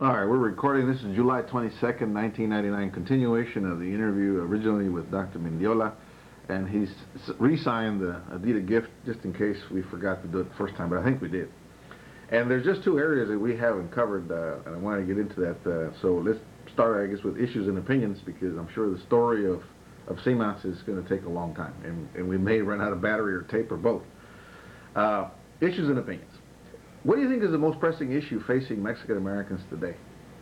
All right, we're recording. This is July 22nd, 1999, continuation of the interview originally with Dr. Mendiola, and he's re-signed the Adidas gift just in case we forgot to do it the first time, but I think we did. And there's just two areas that we haven't covered, and I want to get into that. So let's start, I guess, with issues and opinions, because I'm sure the story of CMAS is going to take a long time, and we may run out of battery or tape or both. Issues and opinions. What do you think is the most pressing issue facing Mexican Americans today?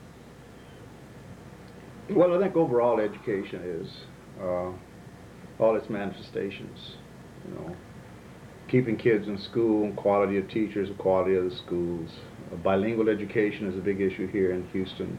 Well, I think overall education is all its manifestations. Keeping kids in school, quality of teachers, quality of the schools. Bilingual education is a big issue here in Houston.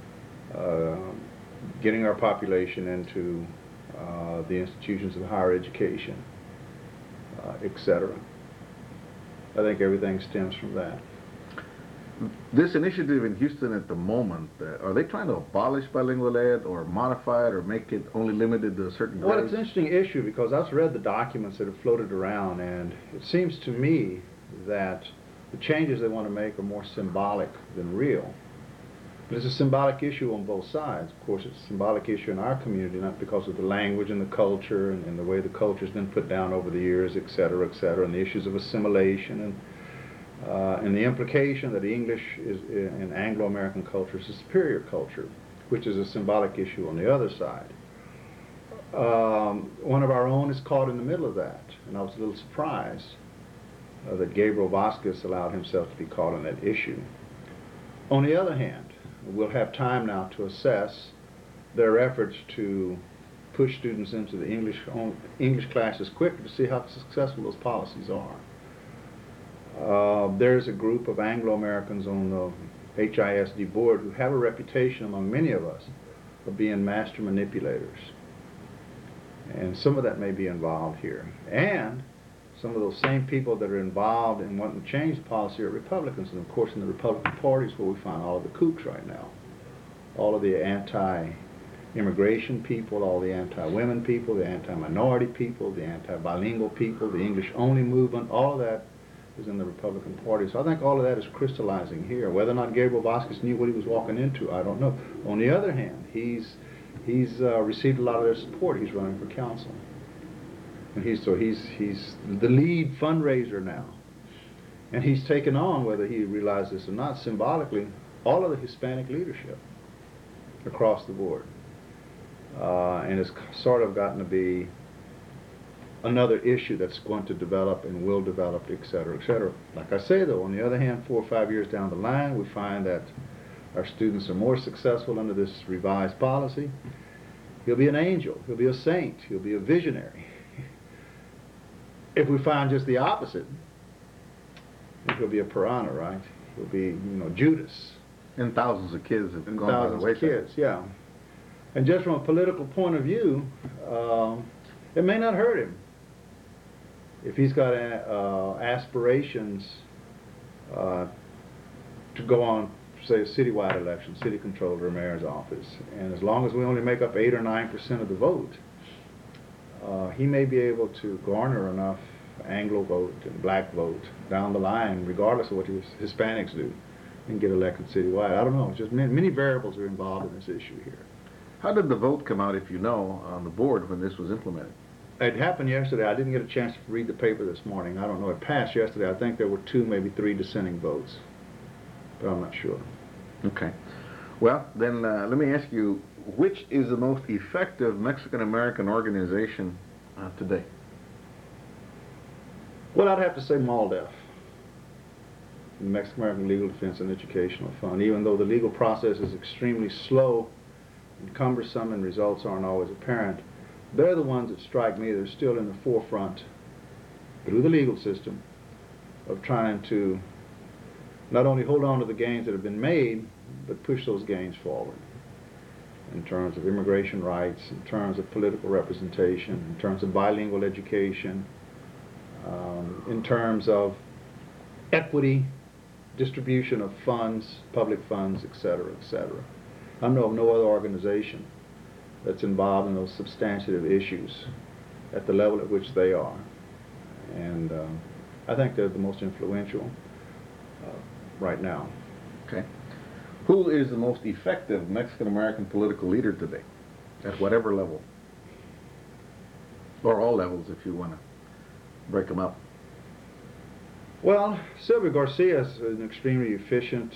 Getting our population into the institutions of higher education, etc. I think everything stems from that. This initiative in Houston at the moment, are they trying to abolish bilingual ed or modify it or make it only limited to a certain grade? Well, it's an interesting issue because I've read the documents that have floated around, and it seems to me that the changes they want to make are more symbolic than real. But it's a symbolic issue on both sides. Of course, it's a symbolic issue in our community, not because of the language and the culture and the way the culture's been put down over the years, et cetera, and the issues of assimilation and the implication that English is in Anglo-American culture is a superior culture, which is a symbolic issue on the other side. One of our own is caught in the middle of that, and I was a little surprised that Gabriel Vasquez allowed himself to be caught in that issue. On the other hand, we'll have time now to assess their efforts to push students into the English classes quicker to see how successful those policies are. There's a group of Anglo-Americans on the HISD board who have a reputation among many of us of being master manipulators. And some of that may be involved here. And some of those same people that are involved in wanting to change the policy are Republicans. And of course in the Republican Party is where we find all of the kooks right now. All of the anti-immigration people, all the anti-women people, the anti-minority people, the anti-bilingual people, the English-only movement, all of that is in the Republican Party. So I think all of that is crystallizing here. Whether or not Gabriel Vasquez knew what he was walking into, I don't know. On the other hand, he's received a lot of their support. He's running for council. And he's the lead fundraiser now. And he's taken on, whether he realizes this or not, symbolically, all of the Hispanic leadership across the board. And it's sort of gotten to be another issue that's going to develop and will develop, et cetera, et cetera. Like I say, though, on the other hand, 4 or 5 years down the line, we find that our students are more successful under this revised policy. He'll be an angel. He'll be a saint. He'll be a visionary. If we find just the opposite, he'll be a piranha, right? He'll be, Judas. And thousands of kids have gone by the thousands of kids, yeah. And just from a political point of view, it may not hurt him if he's got aspirations to go on, say, a citywide election, city controller or mayor's office. And as long as we only make up 8 or 9% of the vote, he may be able to garner enough Anglo vote and black vote down the line, regardless of what Hispanics do, and get elected citywide. I don't know. It's just many variables are involved in this issue here. How did the vote come out, if you know, on the board when this was implemented? It happened yesterday. I didn't get a chance to read the paper this morning. I don't know. It passed yesterday. I think there were 2, maybe 3 dissenting votes, but I'm not sure. Okay. Well, then let me ask you, which is the most effective Mexican-American organization today? Well, I'd have to say MALDEF, the Mexican-American Legal Defense and Educational Fund. Even though the legal process is extremely slow and cumbersome and results aren't always apparent, they're the ones that strike me. They're still in the forefront through the legal system of trying to not only hold on to the gains that have been made, but push those gains forward in terms of immigration rights, in terms of political representation, in terms of bilingual education, in terms of equity, distribution of funds, public funds, etc., etc. I know of no other organization that's involved in those substantive issues at the level at which they are. And I think they're the most influential right now. Okay. Who is the most effective Mexican-American political leader today, at whatever level? Or all levels, if you want to break them up. Well, Sylvia Garcia is an extremely efficient,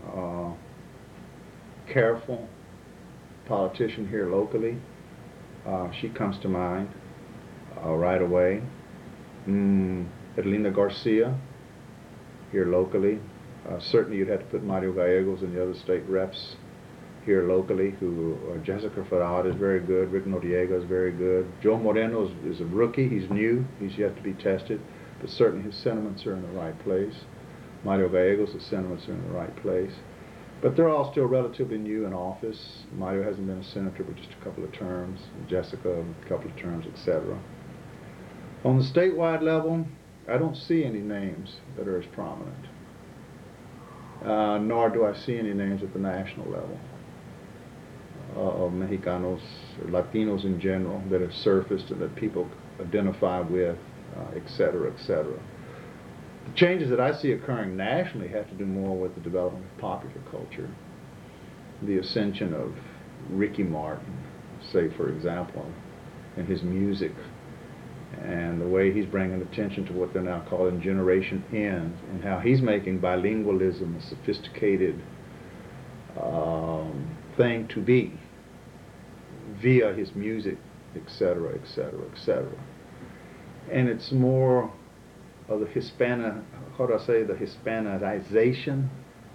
careful politician here locally. She comes to mind right away. Erlinda Garcia, here locally. Certainly you'd have to put Mario Gallegos and the other state reps here locally, who Jessica Farad is very good, Rick Noriega is very good. Joe Moreno is a rookie, he's new, he's yet to be tested, but certainly his sentiments are in the right place. Mario Gallegos, his sentiments are in the right place. But they're all still relatively new in office. Mario hasn't been a senator but just a couple of terms, Jessica a couple of terms, etc. On the statewide level, I don't see any names that are as prominent. Nor do I see any names at the national level of Mexicanos, or Latinos in general, that have surfaced and that people identify with, etc., etc. The changes that I see occurring nationally have to do more with the development of popular culture, the ascension of Ricky Martin, say for example, and his music, and the way he's bringing attention to what they're now calling Generation N, and how he's making bilingualism a sophisticated thing to be via his music, etc., etc., etc. And it's more of the the Hispanization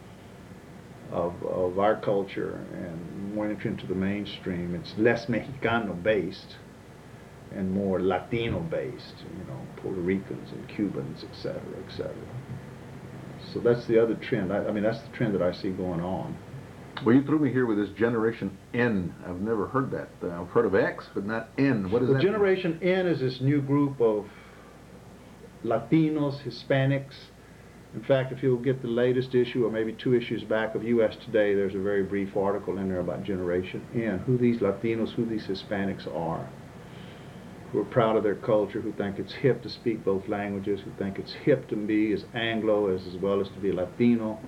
of our culture and more entry into the mainstream. It's less Mexicano based and more Latino based, Puerto Ricans and Cubans, etc., etc. So that's the other trend. I mean, that's the trend that I see going on. Well, you threw me here with this Generation N. I've never heard that. I've heard of X, but not N. What is that? Generation N is this new group of Latinos, Hispanics. In fact, if you'll get the latest issue, or maybe 2 issues back of U.S. Today, there's a very brief article in there about Generation N, who these Latinos, who these Hispanics are, who are proud of their culture, who think it's hip to speak both languages, who think it's hip to be as Anglo as well as to be Latino,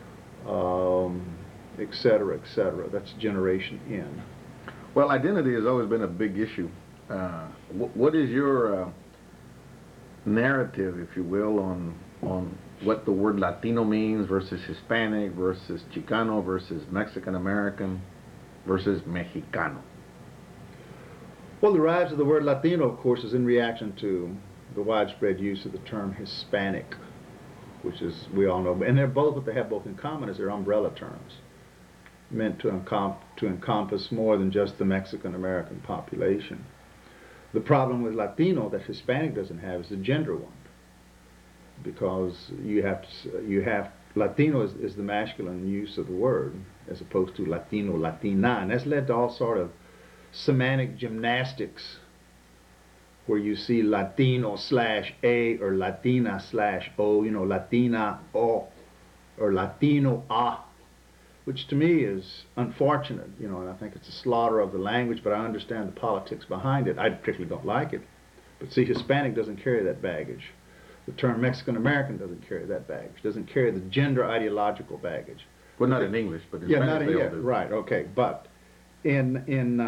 etc., etc. That's Generation N. Well, identity has always been a big issue. What is your narrative, if you will, on what the word Latino means versus Hispanic versus Chicano versus Mexican American versus Mexicano? Well, the rise of the word Latino, of course, is in reaction to the widespread use of the term Hispanic, which is, we all know, and they're both, what they have both in common is they're umbrella terms, meant to encompass more than just the Mexican American population. The problem with Latino that Hispanic doesn't have is the gender one, because Latino is the masculine use of the word as opposed to Latino, Latina, and that's led to all sort of semantic gymnastics where you see Latino /A or Latina /O, Latina O or Latino A, which to me is unfortunate, and I think it's a slaughter of the language, but I understand the politics behind it. I particularly don't like it. But see, Hispanic doesn't carry that baggage. The term Mexican American doesn't carry that baggage, doesn't carry the gender ideological baggage. Well, not in English, but in Spanish not in, they all do. Right, okay, but in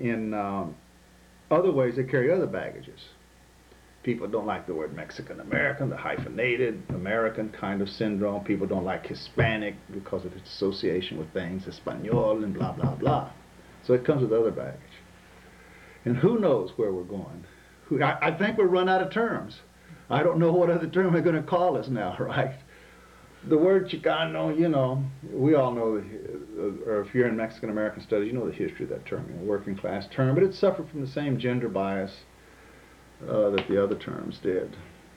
other ways they carry other baggages. People don't like the word Mexican American, the hyphenated American kind of syndrome. People don't like Hispanic because of its association with things, Espanol and blah, blah, blah. So it comes with other baggage. And who knows where we're going. I think we'll run out of terms. I don't know what other term they're going to call us now, right? The word Chicano, we all know, or if you're in Mexican American studies, you know the history of that term, working class term, but it suffered from the same gender bias that the other terms did.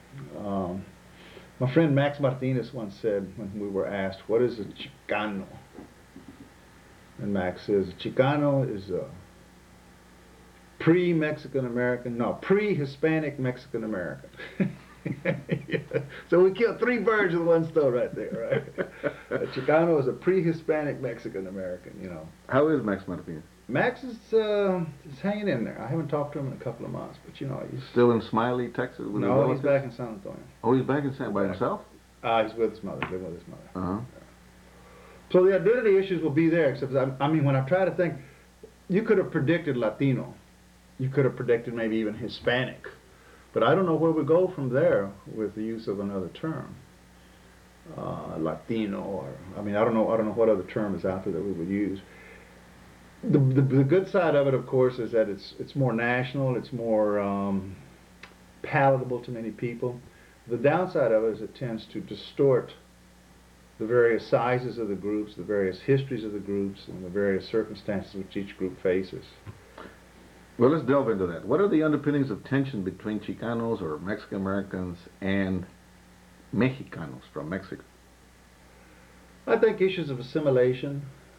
My friend Max Martinez once said, when we were asked, what is a Chicano? And Max says, Chicano is a pre-Mexican American, no, pre-Hispanic Mexican American. Yeah. So we killed 3 birds with 1 stone right there, right? A Chicano is a pre-Hispanic Mexican American, How is Max Martinez? Max is hanging in there. I haven't talked to him in a couple of months, but he's still in Smiley, Texas? With no, he's back in San Antonio. Oh, he's back in San by himself? He's with his mother, living with his mother. Uh-huh. So the identity issues will be there, except I mean, when I try to think, you could have predicted Latino. You could have predicted maybe even Hispanic. But I don't know where we go from there with the use of another term. Latino, or, I mean, I don't know what other term is out there that we would use. The good side of it, of course, is that it's more national, it's more palatable to many people. The downside of it is it tends to distort the various sizes of the groups, the various histories of the groups, and the various circumstances which each group faces. Well, let's delve into that. What are the underpinnings of tension between Chicanos or Mexican Americans and Mexicanos from Mexico? I think issues of assimilation,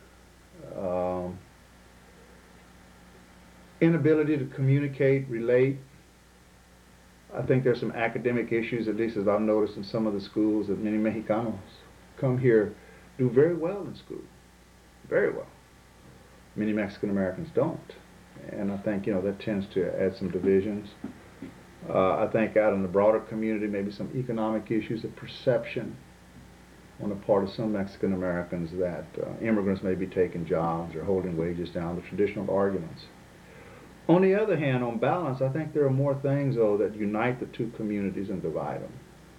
inability to communicate, relate. I think there's some academic issues, at least as I've noticed in some of the schools, that many Mexicanos come here do very well in school, very well. Many Mexican Americans don't, and I think that tends to add some divisions. I think out in the broader community, maybe some economic issues of perception on the part of some Mexican Americans that immigrants may be taking jobs or holding wages down, the traditional arguments. On the other hand, on balance, I think there are more things, though, that unite the two communities and divide them.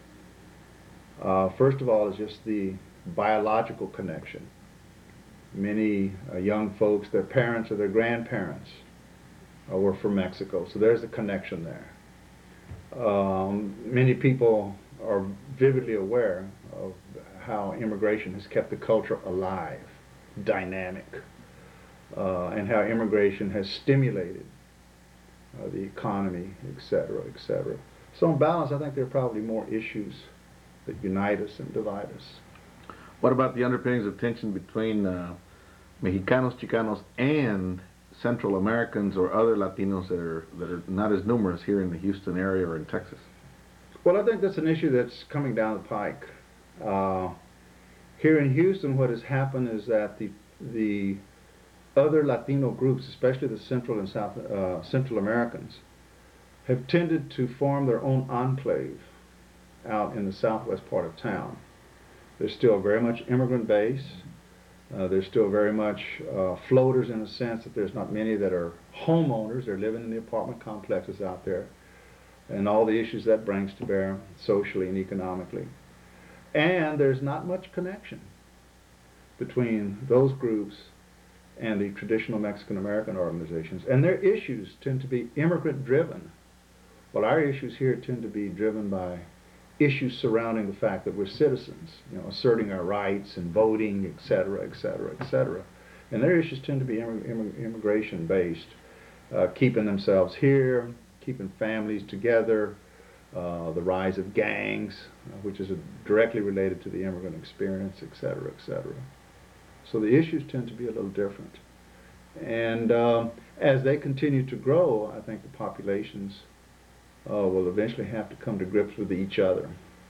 First of all is just the biological connection. Many young folks, their parents or their grandparents were from Mexico, so there's a connection there. Many people are vividly aware of how immigration has kept the culture alive, dynamic, and how immigration has stimulated the economy, etc., etc. So on balance, I think there are probably more issues that unite us and divide us. What about the underpinnings of tension between Mexicanos, Chicanos, and Central Americans or other Latinos that are not as numerous here in the Houston area or in Texas? Well, I think that's an issue that's coming down the pike. Here in Houston, what has happened is that the other Latino groups, especially the Central and Central Americans, have tended to form their own enclave out in the southwest part of town. They're still very much immigrant based. They're still very much floaters in the sense that there's not many that are homeowners. They're living in the apartment complexes out there and all the issues that brings to bear socially and economically. And there's not much connection between those groups and the traditional Mexican American organizations. And their issues tend to be immigrant driven, while our issues here tend to be driven by issues surrounding the fact that we're citizens, asserting our rights and voting, etc., etc., etc. And their issues tend to be immigration based, keeping themselves here, keeping families together, the rise of gangs, which is directly related to the immigrant experience, etc., etc. So the issues tend to be a little different. And as they continue to grow, I think the populations will eventually have to come to grips with each other.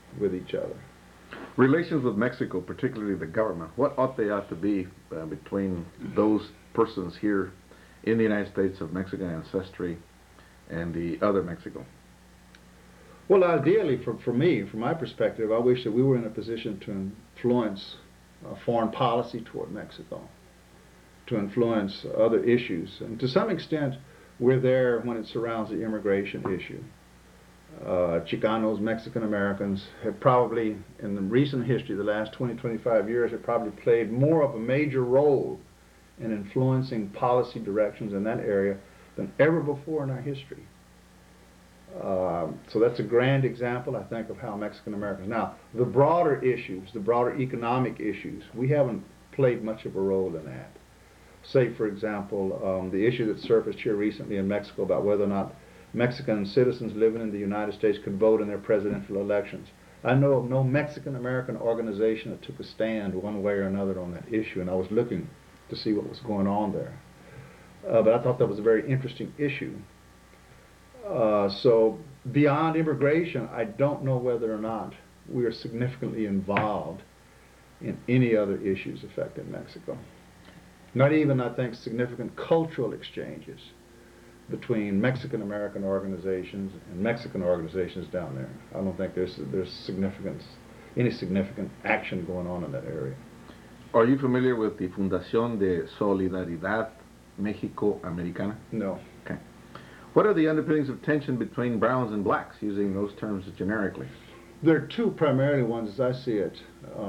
Relations with Mexico, particularly the government, what ought to be between those persons here in the United States of Mexican ancestry and the other Mexico? Well, ideally, for me, from my perspective, I wish that we were in a position to influence foreign policy toward Mexico, to influence other issues. And to some extent, we're there when it surrounds the immigration issue. Chicanos, Mexican Americans have probably, in the recent history, the last 20, 25 years, have probably played more of a major role in influencing policy directions in that area than ever before in our history. So that's a grand example, I think, of how Mexican Americans. Now, the broader issues, the broader economic issues, we haven't played much of a role in that. Say, for example, the issue that surfaced here recently in Mexico about whether or not Mexican citizens living in the United States could vote in their presidential elections. I know of no Mexican American organization that took a stand one way or another on that issue, and I was looking to see what was going on there. But I thought that was a very interesting issue. So beyond immigration, I don't know whether or not we are significantly involved in any other issues affecting Mexico. Not even, I think, significant cultural exchanges between Mexican American organizations and Mexican organizations down there. I don't think there's any significant action going on in that area. Are you familiar with the Fundación de Solidaridad Mexico-Americana? No. Okay. What are the underpinnings of tension between browns and blacks, using those terms generically? There are two primarily ones as I see it.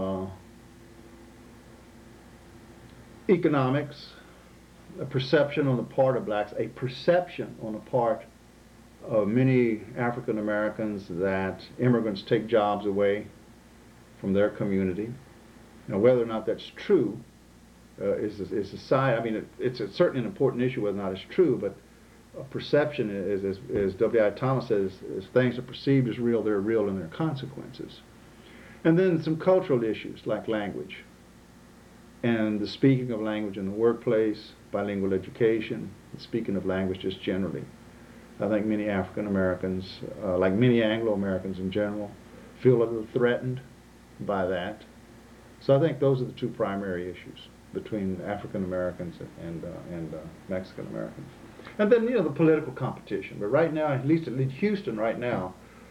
Economics, a perception on the part of blacks, a perception on the part of many African Americans that immigrants take jobs away from their community. Now, whether or not that's true is a side. I mean, it's certainly an important issue whether or not it's true, but a perception is, as W.I. Thomas says, is things are perceived as real, they're real in their consequences. And then some cultural issues like language and the speaking of language in the workplace, bilingual education, and speaking of language just generally. I think many African Americans, like many Anglo Americans in general, feel a little threatened by that. So I think those are the two primary issues between African Americans and Mexican Americans. And then, the political competition. But right now, at least in Houston right now,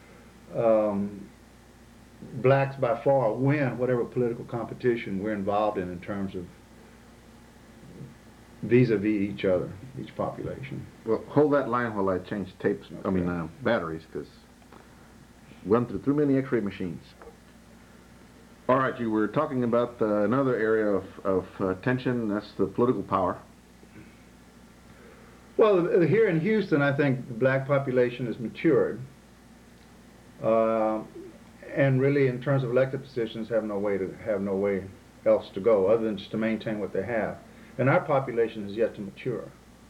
blacks by far win whatever political competition we're involved in terms of vis-a-vis each other, each population. Well, hold that line while I change tapes, Okay. batteries, because run through too many x-ray machines. All right, you were talking about another area of tension, that's the political power. Well, here in Houston, I think the black population has matured. And really, in terms of elected positions, have no way else to go other than just to maintain what they have. And our population is yet to mature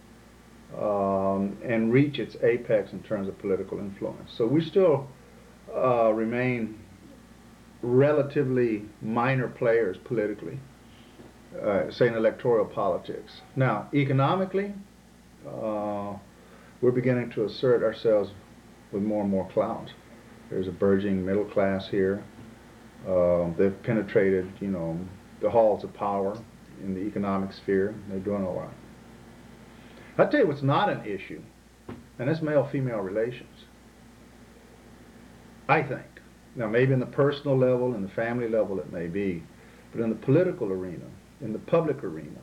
and reach its apex in terms of political influence. So we still remain relatively minor players politically, say in electoral politics. Now, economically, we're beginning to assert ourselves with more and more clout. There's a burgeoning middle class here. They've penetrated, the halls of power in the economic sphere. They're doing all right. I'll tell you what's not an issue, and that's male-female relations. I think. Now, maybe in the personal level, in the family level, it may be, but in the political arena, in the public arena,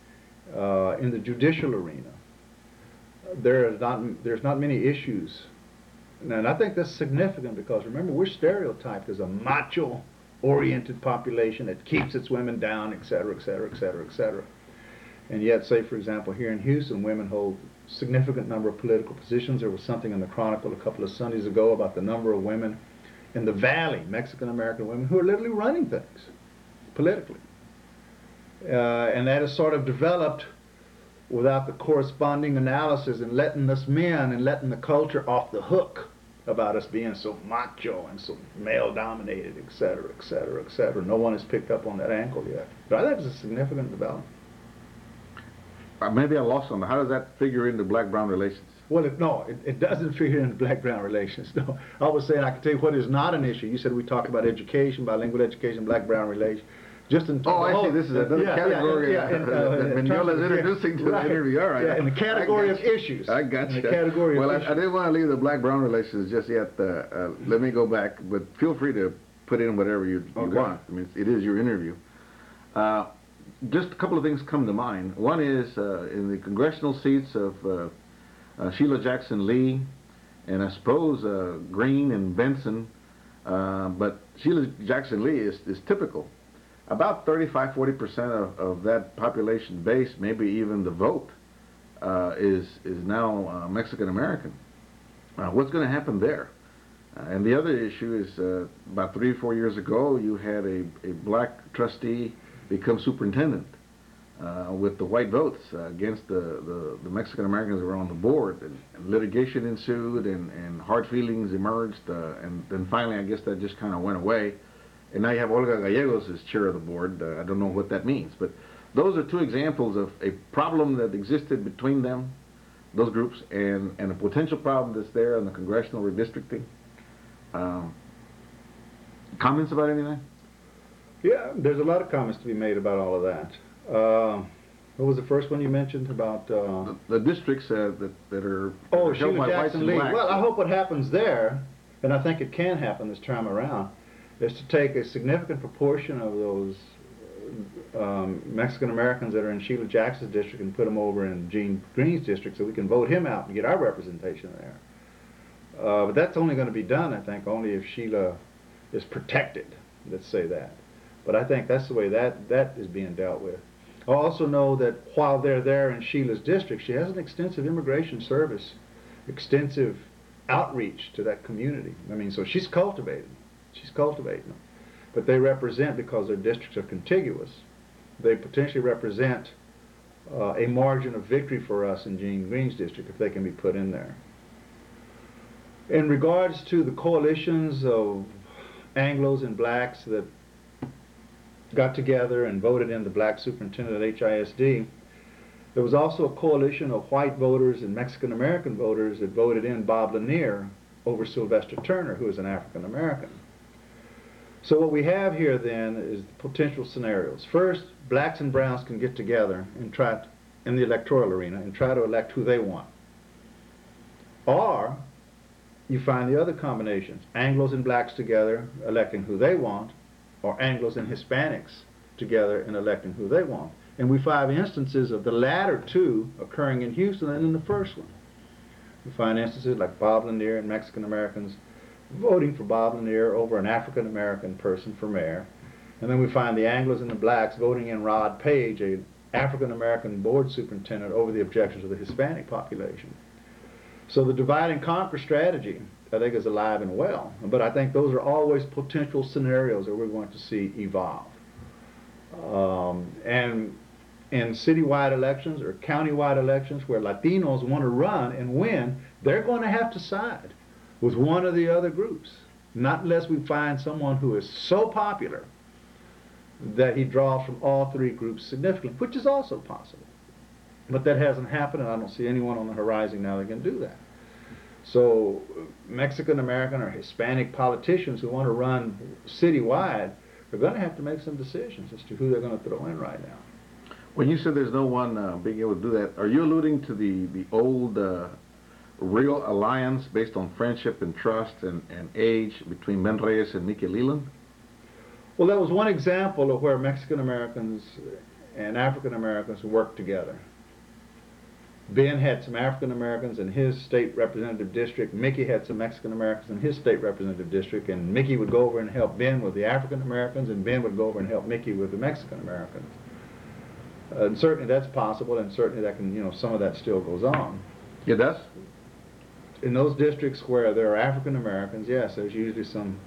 in the judicial arena, there's not many issues. And I think that's significant because, remember, we're stereotyped as a macho-oriented population that keeps its women down, et cetera, et cetera, et cetera, et cetera. And yet, say, for example, here in Houston, women hold a significant number of political positions. There was something in the Chronicle a couple of Sundays ago about the number of women in the Valley, Mexican-American women, who are literally running things politically. And that has sort of developed without the corresponding analysis and letting us men and letting the culture off the hook about us being so macho and so male-dominated, et cetera, et cetera, et cetera. No one has picked up on that ankle yet. But I think it's a significant development. Maybe I lost on that. How does that figure into black-brown relations? Well, it doesn't figure into black-brown relations. No, I was saying I can tell you what is not an issue. You said we talked about education, bilingual education, black-brown relations. Just in I see. This is another category that Mendiola is introducing to the interview. All right. Yeah, in the category of issues. I got you. In the category of issues. I didn't want to leave the black-brown relations just yet. Let me go back, but feel free to put in whatever you want. I mean, it is your interview. Just a couple of things come to mind. One is in the congressional seats of Sheila Jackson Lee, and I suppose Green and Benson, but Sheila Jackson Lee is typical. About 35–40% of that population base, maybe even the vote, is now Mexican American. What's going to happen there? And the other issue is about 3 or 4 years ago, you had a black trustee become superintendent with the white votes against the Mexican Americans that were on the board, and litigation ensued, and hard feelings emerged, and then finally I guess that just kind of went away. And now you have Olga Gallegos as chair of the board. I don't know what that means, but those are two examples of a problem that existed between them, those groups, and a potential problem that's there in the congressional redistricting. Comments about anything? Yeah, there's a lot of comments to be made about all of that. What was the first one you mentioned about? The districts that are held Sheila by whites and blacks. Well, I hope what happens there, and I think it can happen this time around, is to take a significant proportion of Mexican Americans that are in Sheila Jackson's district and put them over in Gene Green's district so we can vote him out and get our representation there. But that's only going to be done, I think, only if Sheila is protected, let's say that. But I think that's the way that is being dealt with. I also know that while they're there in Sheila's district, she has an extensive immigration service, extensive outreach to that community. I mean, so she's cultivating them. But they represent, because their districts are contiguous, they potentially represent a margin of victory for us in Gene Green's district if they can be put in there. In regards to the coalitions of Anglos and blacks that got together and voted in the black superintendent at HISD, there was also a coalition of white voters and Mexican American voters that voted in Bob Lanier over Sylvester Turner, who is an African American. So what we have here then is potential scenarios. First, blacks and browns can get together and try in the electoral arena and try to elect who they want. Or you find the other combinations, Anglos and blacks together electing who they want, or Anglos and Hispanics together and electing who they want. And we find instances of the latter two occurring in Houston and in the first one. We find instances like Bob Lanier and Mexican Americans voting for Bob Lanier over an African American person for mayor. And then we find the Anglos and the blacks voting in Rod Page, an African American board superintendent, over the objections of the Hispanic population. So the divide and conquer strategy, I think, is alive and well. But I think those are always potential scenarios that we're going to see evolve. And in citywide elections or countywide elections where Latinos want to run and win, they're going to have to side with one of the other groups, not unless we find someone who is so popular that he draws from all three groups significantly, which is also possible. But that hasn't happened, and I don't see anyone on the horizon now that can do that. So Mexican American or Hispanic politicians who want to run citywide are going to have to make some decisions as to who they're going to throw in right now. When you said there's no one being able to do that, are you alluding to the old real alliance based on friendship and trust and age between Ben Reyes and Mickey Leland? Well, that was one example of where Mexican Americans and African Americans worked together. Ben had some African Americans in his state representative district. Mickey had some Mexican Americans in his state representative district, and Mickey would go over and help Ben with the African Americans, and Ben would go over and help Mickey with the Mexican Americans. And certainly that's possible, and certainly that can, some of that still goes on. It does? In those districts where there are African Americans, yes, there's usually some,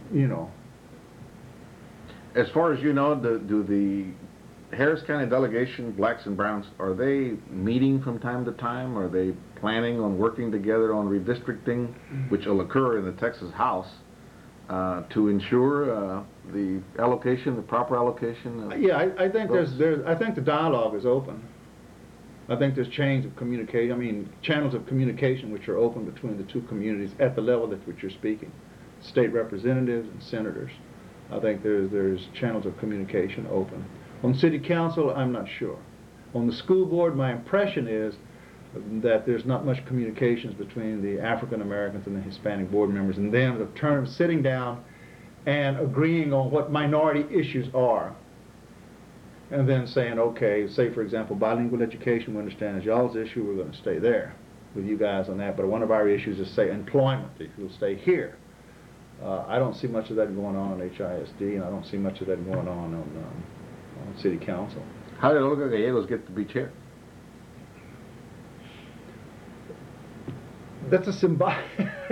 As far as you know, do the Harris County delegation, blacks and browns, are they meeting from time to time? Are they planning on working together on redistricting, which will occur in the Texas House, to ensure the allocation, the proper allocation? Yeah, I think I think the dialogue is open. I think there's channels of communication which are open between the two communities at the level at which you're speaking, state representatives and senators. I think there's channels of communication open. On city council, I'm not sure. On the school board, my impression is that there's not much communications between the African Americans and the Hispanic board members, and them the turn of sitting down and agreeing on what minority issues are, and then saying, okay, say for example, bilingual education, we understand is y'all's issue, we're going to stay there with you guys on that, but one of our issues is, say, employment, we'll stay here. I don't see much of that going on HISD, and I don't see much of that going on city council. How did Olga Gallegos get to be chair? That's a symbolic.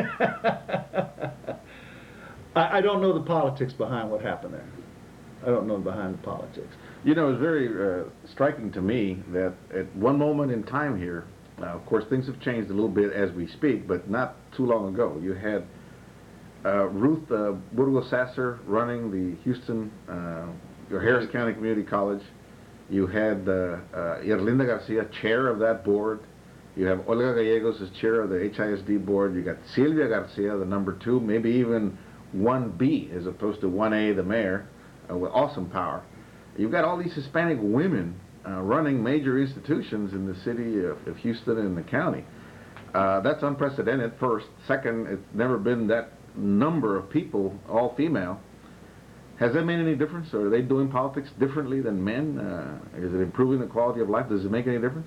I don't know the politics behind what happened there. I don't know behind the politics. It was very striking to me that at one moment in time here, of course things have changed a little bit as we speak, but not too long ago, you had Ruth Burgos Sasser running the Houston, your Harris County Community College. You had Yerlinda Garcia, chair of that board. You have Olga Gallegos as chair of the HISD board. You got Silvia Garcia, the number 2, maybe even 1B as opposed to 1A, the mayor, with awesome power. You've got all these Hispanic women running major institutions in the city of Houston and the county. That's unprecedented, first. Second, it's never been that number of people, all female, Has that made any difference? Are they doing politics differently than men? Is it improving the quality of life? Does it make any difference?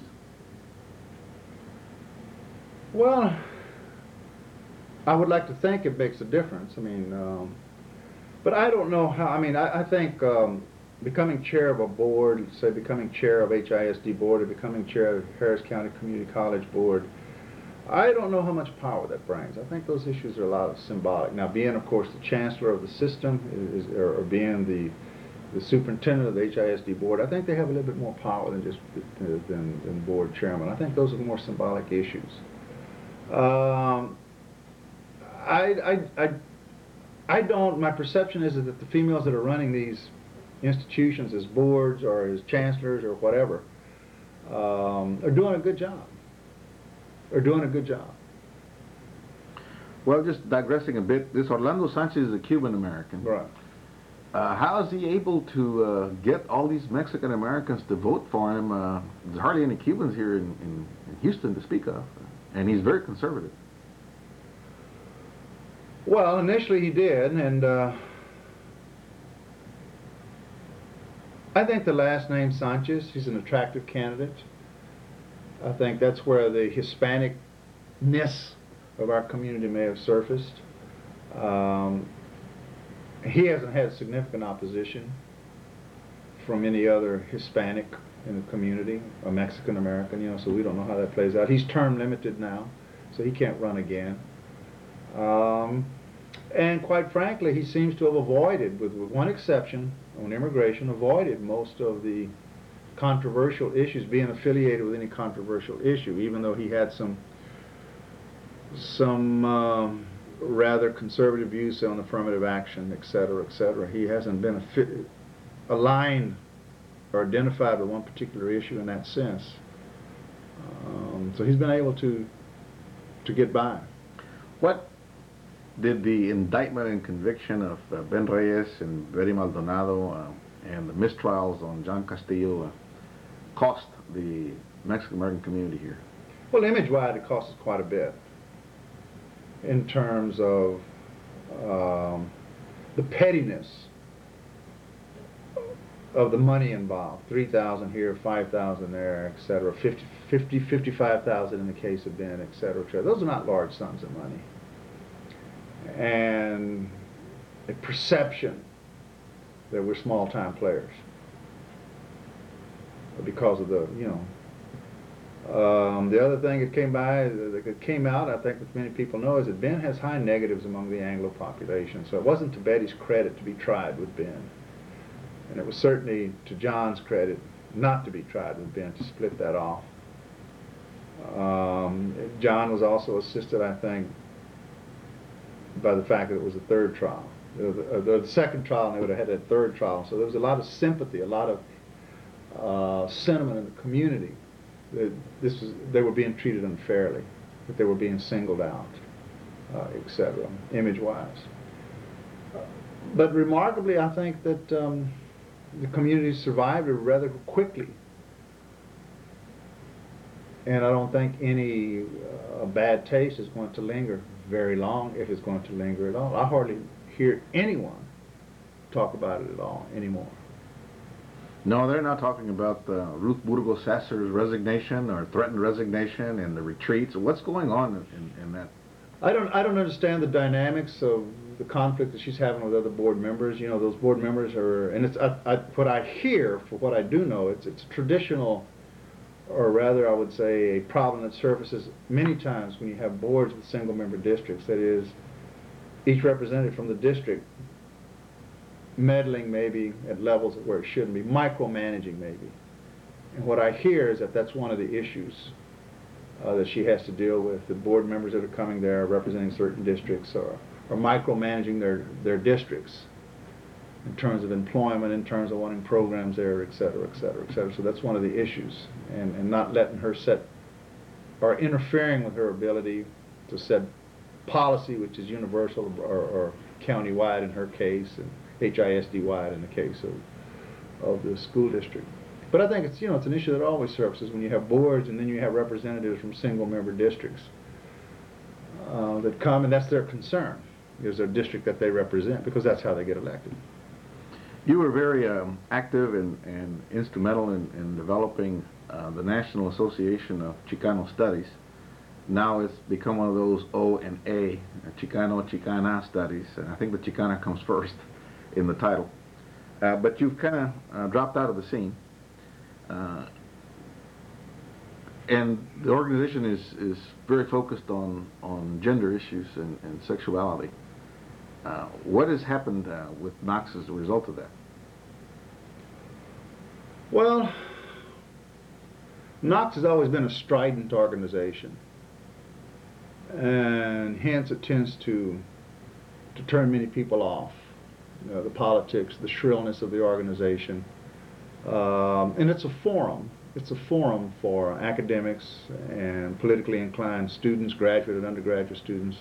Well, I would like to think it makes a difference. I mean, but I don't know how. I mean, I think becoming chair of a board, say becoming chair of HISD board or becoming chair of Harris County Community College board, I don't know how much power that brings. I think those issues are a lot of symbolic. Now, being, of course, the chancellor of the system or being the superintendent of the HISD board, I think they have a little bit more power than just than board chairman. I think those are more symbolic issues. I don't. My perception is that the females that are running these institutions as boards or as chancellors or whatever are doing a good job. Well, just digressing a bit, this Orlando Sanchez is a Cuban American. Right. How is he able to get all these Mexican Americans to vote for him? There's hardly any Cubans here in Houston to speak of, and he's very conservative. Well, initially he did, and I think the last name Sanchez, he's an attractive candidate. I think that's where the Hispanicness of our community may have surfaced. He hasn't had significant opposition from any other Hispanic in the community, a Mexican American, you know, so we don't know how that plays out. He's term limited now, so he can't run again. And quite frankly, he seems to have avoided, with one exception, on immigration, avoided most of the controversial issues, being affiliated with any controversial issue, even though he had some rather conservative views on affirmative action, et cetera, et cetera. He hasn't been aligned or identified with one particular issue in that sense. So he's been able to get by. What did the indictment and conviction of Ben Reyes and Betty Maldonado and the mistrials on John Castillo cost the Mexican American community here? Well, image-wise, it costs us quite a bit in terms of the pettiness of the money involved. 3,000 here, 5,000 there, et cetera. 55,000 in the case of Ben, et cetera, et cetera. Those are not large sums of money. And a perception that we're small-time players because of the, you know. The other thing that came out, I think, which many people know, is that Ben has high negatives among the Anglo population. So it wasn't to Betty's credit to be tried with Ben. And it was certainly to John's credit not to be tried with Ben, to split that off. John was also assisted, I think, by the fact that it was a third trial. The second trial, and they would have had a third trial. So there was a lot of sympathy, a lot of sentiment in the community that they were being treated unfairly, that they were being singled out, etc., image-wise. But remarkably, I think that the community survived it rather quickly. And I don't think any bad taste is going to linger very long, if it's going to linger at all. I hardly hear anyone talk about it at all anymore. No, they're not talking about Ruth Burgos Sasser's resignation or threatened resignation and the retreats. What's going on in that? I don't understand the dynamics of the conflict that she's having with other board members. You know, those board members are, and it's what I hear, for what I do know, it's traditional, or rather I would say a problem that surfaces many times when you have boards with single-member districts. That is, each representative from the district meddling maybe at levels where it shouldn't be, micromanaging maybe. And what I hear is that that's one of the issues that she has to deal with. The board members that are coming there representing certain districts are micromanaging their districts in terms of employment, in terms of wanting programs there, et cetera, et cetera, et cetera. So that's one of the issues, and not letting her set, or interfering with her ability to set policy which is universal or county-wide in her case, and HISD-wide in the case of the school district. But I think it's, you know, it's an issue that always surfaces when you have boards and then you have representatives from single-member districts that come, and that's their concern, is their district that they represent, because that's how they get elected. You were very active and instrumental in developing the National Association of Chicano Studies. Now it's become one of those O and A, Chicano, Chicana studies, and I think the Chicana comes first in the title. But you've kind of dropped out of the scene. And the organization is very focused on gender issues and sexuality. What has happened with Knox as a result of that? Well, Knox has always been a strident organization, and hence it tends to turn many people off. You know, the politics, the shrillness of the organization, and it's a forum. It's a forum for academics and politically inclined students, graduate and undergraduate students,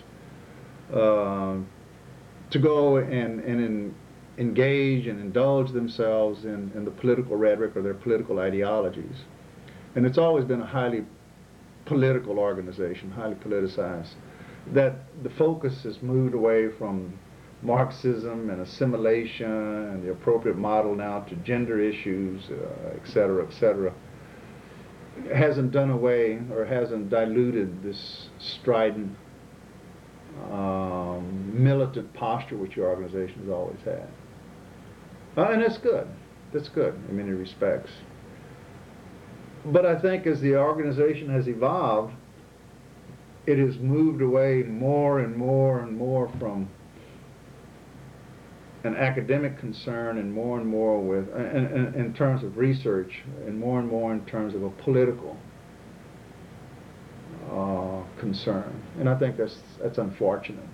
to go and engage and indulge themselves in the political rhetoric or their political ideologies. And it's always been a highly political organization, highly politicized, that the focus has moved away from Marxism and assimilation and the appropriate model now to gender issues, et cetera, et cetera. Hasn't done away or hasn't diluted this strident, militant posture which your organization has always had. And that's good. That's good in many respects. But I think as the organization has evolved, it has moved away more and more and more from an academic concern and more with, in terms of research, and more in terms of a political concern. And I think that's unfortunate.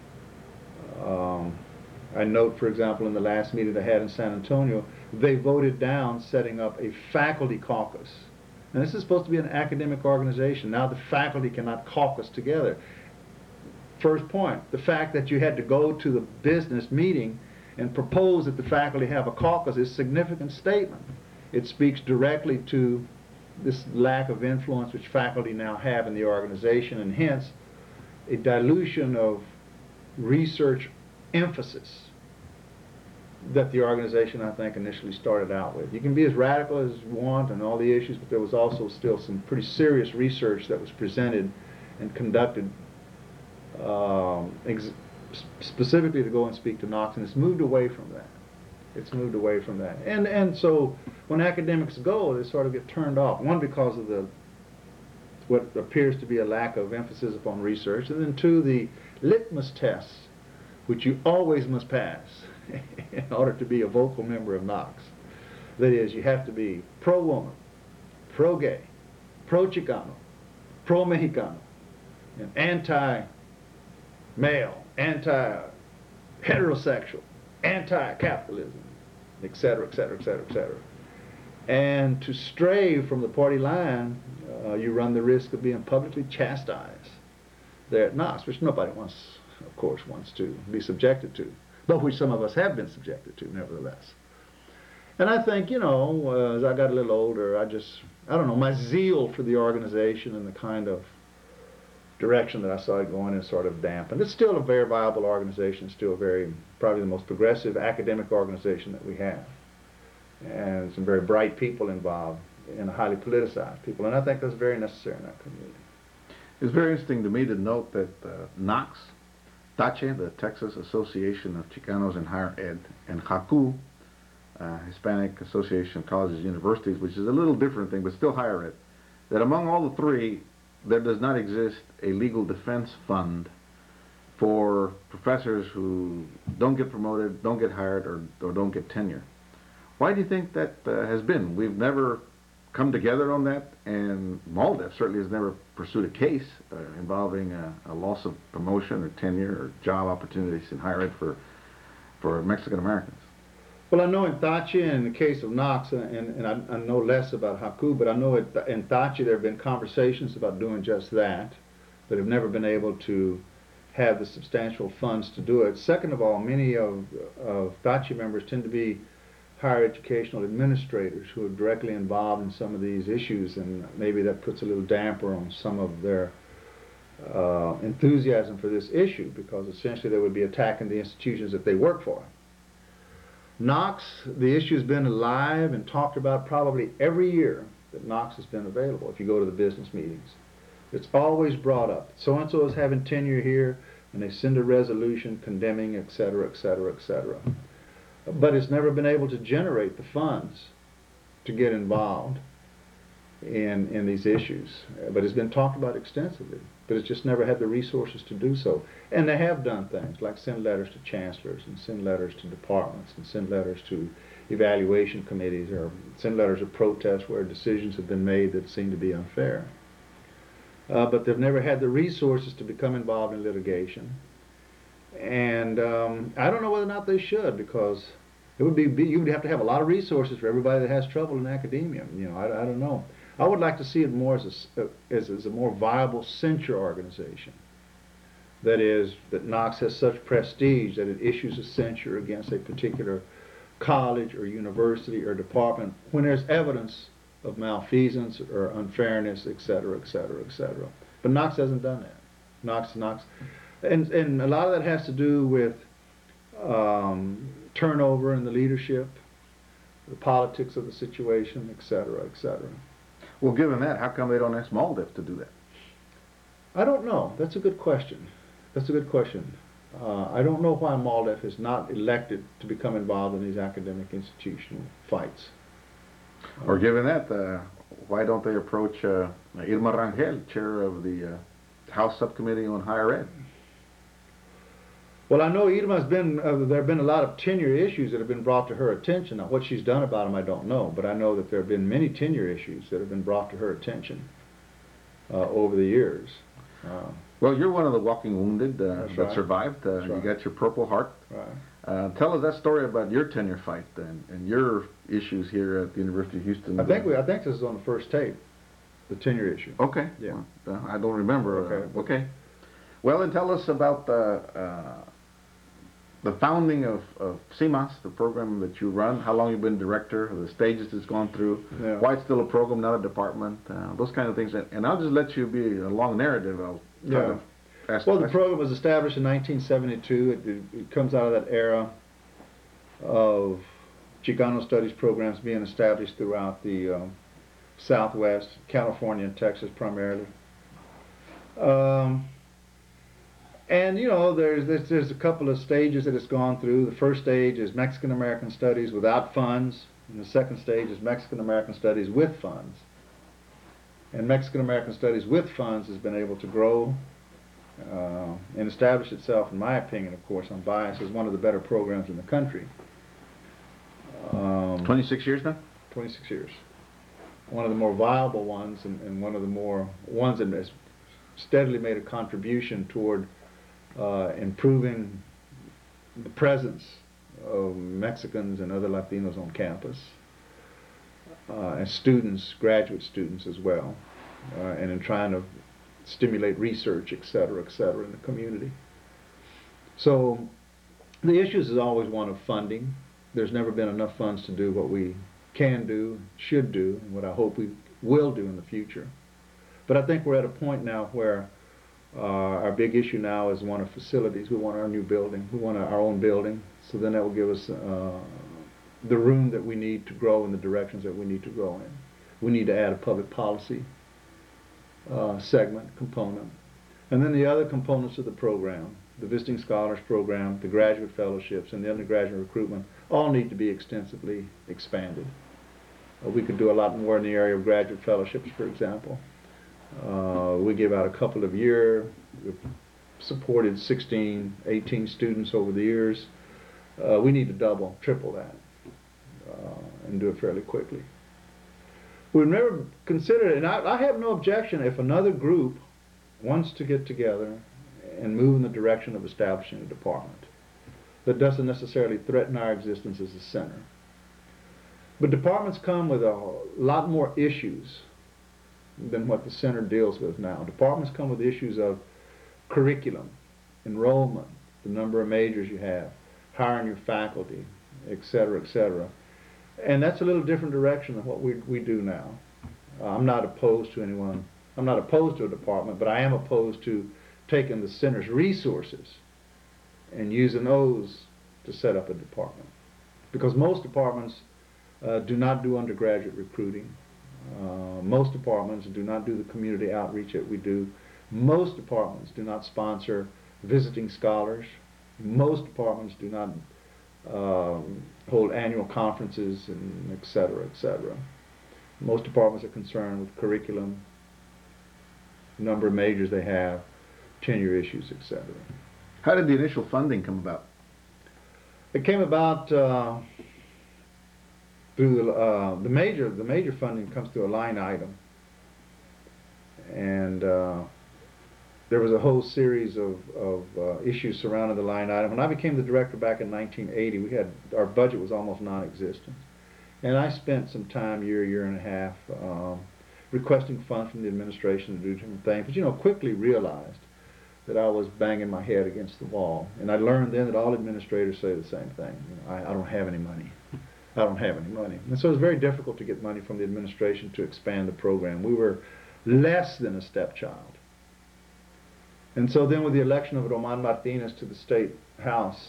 I note, for example, in the last meeting they had in San Antonio, they voted down setting up a faculty caucus. And this is supposed to be an academic organization. Now the faculty cannot caucus together. First point, the fact that you had to go to the business meeting and propose that the faculty have a caucus is a significant statement. It speaks directly to this lack of influence which faculty now have in the organization, and hence a dilution of research emphasis that the organization, I think, initially started out with. You can be as radical as you want on all the issues, but there was also still some pretty serious research that was presented and conducted specifically to go and speak to Knox, and it's moved away from that. It's moved away from that. And so when academics go, they sort of get turned off. One, because of what appears to be a lack of emphasis upon research, and then two, the litmus tests, which you always must pass in order to be a vocal member of Knox. That is, you have to be pro-woman, pro-gay, pro-Chicano, pro-Mexicano, and anti-male, anti-heterosexual, anti-capitalism, etc., etc., etc., etc. And to stray from the party line, you run the risk of being publicly chastised there at Knox, which nobody wants, of course, wants to be subjected to, but which some of us have been subjected to, nevertheless. And I think, you know, as I got a little older, I don't know, my zeal for the organization and the kind of direction that I saw it going in sort of dampened. It's still a very viable organization, still probably the most progressive academic organization that we have. And some very bright people involved, and highly politicized people, and I think that's very necessary in our community. It's very interesting to me to note that Knox, TACHE, the Texas Association of Chicanos in Higher Ed, and HACU, Hispanic Association of Colleges and Universities, which is a little different thing, but still higher ed, that among all the three, there does not exist a legal defense fund for professors who don't get promoted, don't get hired, or don't get tenure. Why do you think that has been? We've never come together on that, and MALDEF certainly has never pursued a case involving a loss of promotion or tenure or job opportunities in higher ed for Mexican Americans. Well, I know in TACHE, in the case of Knox, and I know less about HACU, but I know in TACHE there have been conversations about doing just that, but have never been able to have the substantial funds to do it. Second of all, many of TACHE members tend to be higher educational administrators who are directly involved in some of these issues, and maybe that puts a little damper on some of their enthusiasm for this issue, because essentially they would be attacking the institutions that they work for. Knox, the issue's been alive and talked about probably every year that Knox has been available if you go to the business meetings. It's always brought up. So-and-so is having tenure here, and they send a resolution condemning, et cetera, et cetera, et cetera. But it's never been able to generate the funds to get involved in these issues. But it's been talked about extensively, but it's just never had the resources to do so. And they have done things like send letters to chancellors and send letters to departments and send letters to evaluation committees or send letters of protest where decisions have been made that seem to be unfair. But they've never had the resources to become involved in litigation. And I don't know whether or not they should, because it would be you would have to have a lot of resources for everybody that has trouble in academia. You know, I don't know. I would like to see it more as a more viable censure organization. That is, that Knox has such prestige that it issues a censure against a particular college or university or department when there's evidence of malfeasance or unfairness, et cetera, et cetera, et cetera. But Knox hasn't done that. Knox, and a lot of that has to do with turnover in the leadership, the politics of the situation, et cetera, et cetera. Well, given that, how come they don't ask MALDEF to do that? I don't know. That's a good question. That's a good question. I don't know why MALDEF is not elected to become involved in these academic institutional fights. Or given that, why don't they approach Irma Rangel, chair of the House Subcommittee on Higher Ed? Well, I know Irma's been, there have been a lot of tenure issues that have been brought to her attention. Now, what she's done about them, I don't know, but I know that there have been many tenure issues that have been brought to her attention over the years. Well, you're one of the walking wounded that right. survived. You right. got your Purple Heart. Right. Tell us that story about your tenure fight and your issues here at the University of Houston. I think this is on the first tape, the tenure issue. Okay. Yeah. Well, I don't remember. Okay. Okay. Well, then tell us about the founding of CMAS, the program that you run, how long you've been director, the stages it's gone through, Yeah. why it's still a program, not a department, those kind of things. And I'll just let you be a long narrative. I'll try to ask Well, the questions. program was established in 1972. It comes out of that era of Chicano studies programs being established throughout the Southwest, California and Texas primarily. And you know, there's a couple of stages that it's gone through. The first stage is Mexican American Studies without funds, and the second stage is Mexican American Studies with funds. And Mexican American Studies with funds has been able to grow and establish itself, in my opinion, of course, I'm biased, as one of the better programs in the country. 26 years now? 26 years. One of the more viable ones, and one of the more ones that has steadily made a contribution toward improving the presence of Mexicans and other Latinos on campus, and students, graduate students as well, and in trying to stimulate research, et cetera, in the community. So the issues is always one of funding. There's never been enough funds to do what we can do, should do, and what I hope we will do in the future. But I think we're at a point now where our big issue now is one of facilities. We want our new building. We want our own building. So then that will give us the room that we need to grow in the directions that we need to grow in. We need to add a public policy segment, component. And then the other components of the program, the Visiting Scholars Program, the graduate fellowships, and the undergraduate recruitment, all need to be extensively expanded. We could do a lot more in the area of graduate fellowships, for example. We give out a couple of year. We've supported 16, 18 students over the years. We need to double, triple that, and do it fairly quickly. We've never considered it, and I have no objection if another group wants to get together and move in the direction of establishing a department that doesn't necessarily threaten our existence as a center. But departments come with a lot more issues than what the center deals with now. Departments come with issues of curriculum, enrollment, the number of majors you have, hiring your faculty, et cetera, et cetera. And that's a little different direction than what we do now. I'm not opposed to anyone. I'm not opposed to a department, but I am opposed to taking the center's resources and using those to set up a department. because most departments do not do undergraduate recruiting. Most departments do not do the community outreach that we do. Most departments do not sponsor visiting scholars. Most departments do not hold annual conferences, and et cetera, et cetera. Most departments are concerned with curriculum, number of majors they have, tenure issues, et cetera. How did the initial funding come about? It came about through the major funding comes through a line item, and there was a whole series of issues surrounding the line item. When I became the director back in 1980, our budget was almost non-existent, and I spent some time, year and a half, requesting funds from the administration to do different things. But quickly realized that I was banging my head against the wall, and I learned then that all administrators say the same thing. I don't have any money. I don't have any money. And so it was very difficult to get money from the administration to expand the program. We were less than a stepchild. And so then with the election of Roman Martinez to the State House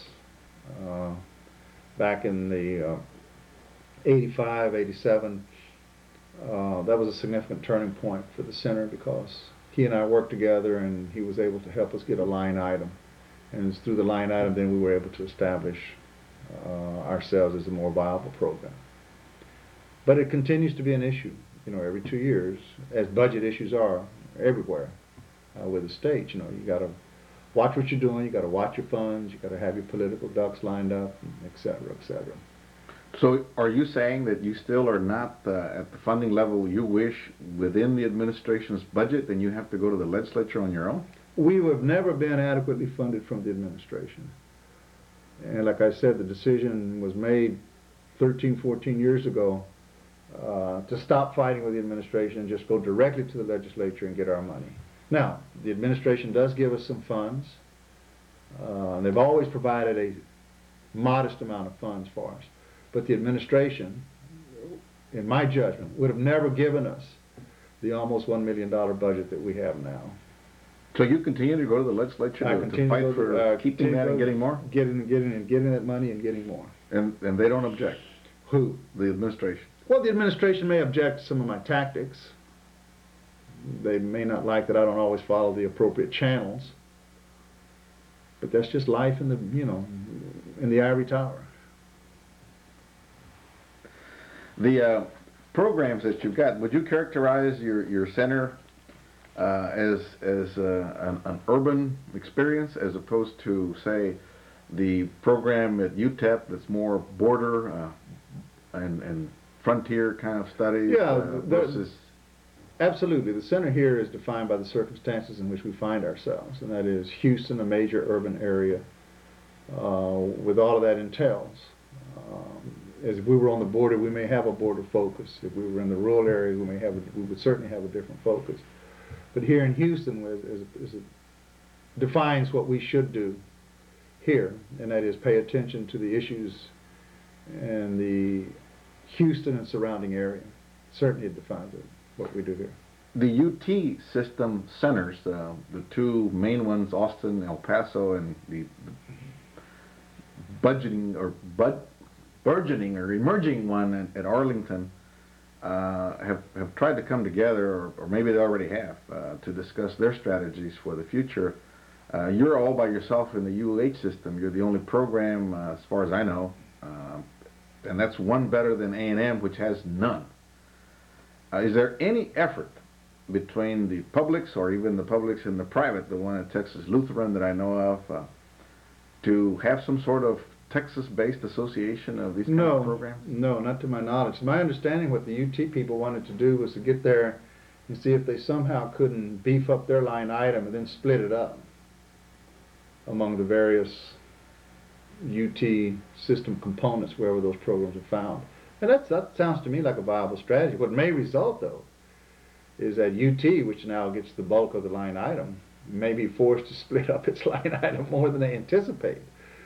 back in the 85, 87, that was a significant turning point for the center, because he and I worked together and he was able to help us get a line item. And it's through the line item then we were able to establish ourselves as a more viable program. But it continues to be an issue, every 2 years, as budget issues are everywhere with the state. You got to watch what you're doing, you got to watch your funds, you got to have your political ducks lined up, et cetera, et cetera. So are you saying that you still are not at the funding level you wish within the administration's budget, and you have to go to the legislature on your own? We have never been adequately funded from the administration. And like I said, the decision was made 13, 14 years ago to stop fighting with the administration and just go directly to the legislature and get our money. Now, the administration does give us some funds. They've always provided a modest amount of funds for us. But the administration, in my judgment, would have never given us the almost $1 million budget that we have now. So you continue to go to the legislature to fight for keeping that and getting more? Getting that money and getting more. And they don't object? Who? The administration. Well, the administration may object to some of my tactics. They may not like that I don't always follow the appropriate channels. But that's just life in the ivory tower. The programs that you've got, would you characterize your center as an urban experience, as opposed to, say, the program at UTEP that's more border and frontier kind of studies? Yeah, versus... Absolutely. The center here is defined by the circumstances in which we find ourselves, and that is Houston, a major urban area, with all of that entails. As if we were on the border, we may have a border focus. If we were in the rural area, we would certainly have a different focus. But here in Houston, it defines what we should do here, and that is pay attention to the issues in the Houston and surrounding area. Certainly it defines what we do here. The UT system centers, the two main ones, Austin, El Paso, and the burgeoning or emerging one at Arlington, have tried to come together, or maybe they already have, to discuss their strategies for the future. You're all by yourself in the UH system. You're the only program, as far as I know, and that's one better than A&M, which has none. Is there any effort between the publics, or even the publics and the private, the one at Texas Lutheran that I know of, to have some sort of Texas-based association of these kind of programs? No, not to my knowledge. To my understanding, what the UT people wanted to do was to get there and see if they somehow couldn't beef up their line item and then split it up among the various UT system components wherever those programs are found. And that sounds to me like a viable strategy. What may result, though, is that UT, which now gets the bulk of the line item, may be forced to split up its line item more than they anticipate.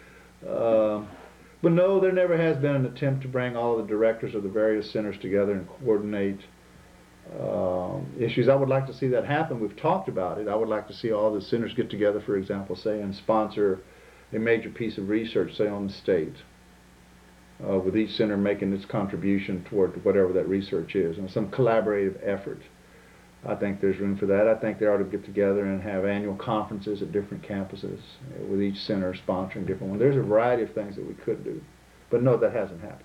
But no, there never has been an attempt to bring all the directors of the various centers together and coordinate issues. I would like to see that happen. We've talked about it. I would like to see all the centers get together, for example, say, and sponsor a major piece of research, say, on the state. with each center making its contribution toward whatever that research is, and some collaborative effort. I think there's room for that. I think they ought to get together and have annual conferences at different campuses, with each center sponsoring different ones. There's a variety of things that we could do, but no, that hasn't happened.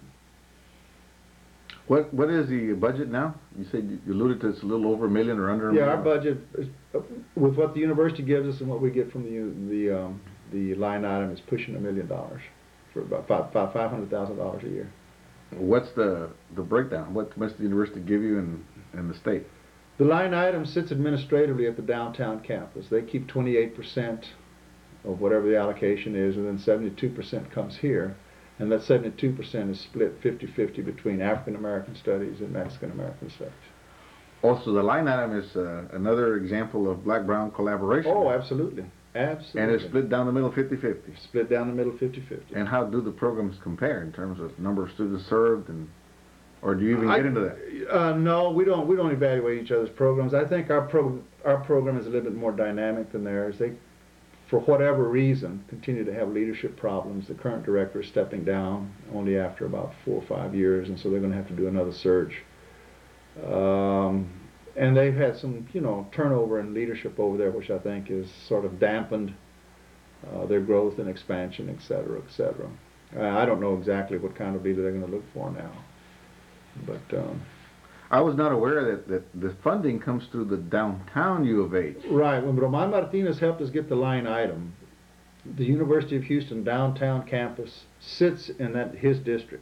What is the budget now? You said you alluded to it's a little over $1 million or under $1 Yeah, million. our budget, is, with what the university gives us and what we get from the line item, is pushing $1 million for about $500,000 a year. What's the breakdown? What must the university give you and the state? The line item sits administratively at the downtown campus. They keep 28% of whatever the allocation is, and then 72% comes here. And that 72% is split 50-50 between African American studies and Mexican American studies. Also, the line item is another example of black-brown collaboration. Oh, absolutely. Absolutely. And it's split down the middle 50-50. Split down the middle 50-50. And how do the programs compare in terms of number of students served, and or do you even get into that? No, we don't evaluate each other's programs. I think our program is a little bit more dynamic than theirs. They, for whatever reason, continue to have leadership problems. The current director is stepping down only after about 4 or 5 years, and so they're going to have to do another search. And they've had some, turnover in leadership over there, which I think has sort of dampened their growth and expansion, et cetera, et cetera. I don't know exactly what kind of leader they're going to look for now, but I was not aware that the funding comes through the downtown U of H. right. When Roman Martinez helped us get the line item, the University of Houston downtown campus sits in his district,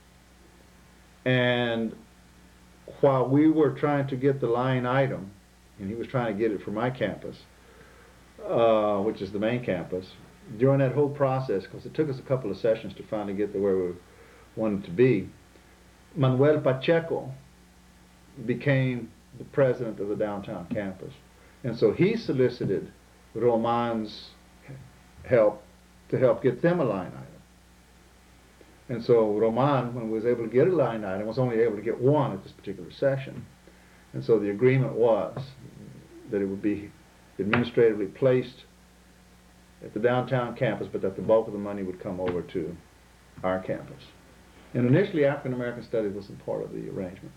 and while we were trying to get the line item, and he was trying to get it for my campus, which is the main campus, during that whole process, because it took us a couple of sessions to finally get to where we wanted to be, Manuel Pacheco became the president of the downtown campus. And so he solicited Roman's help to help get them a line item. And so Roman, when he was able to get a line item, was only able to get one at this particular session. And so the agreement was that it would be administratively placed at the downtown campus, but that the bulk of the money would come over to our campus. And initially, African American Studies wasn't part of the arrangement.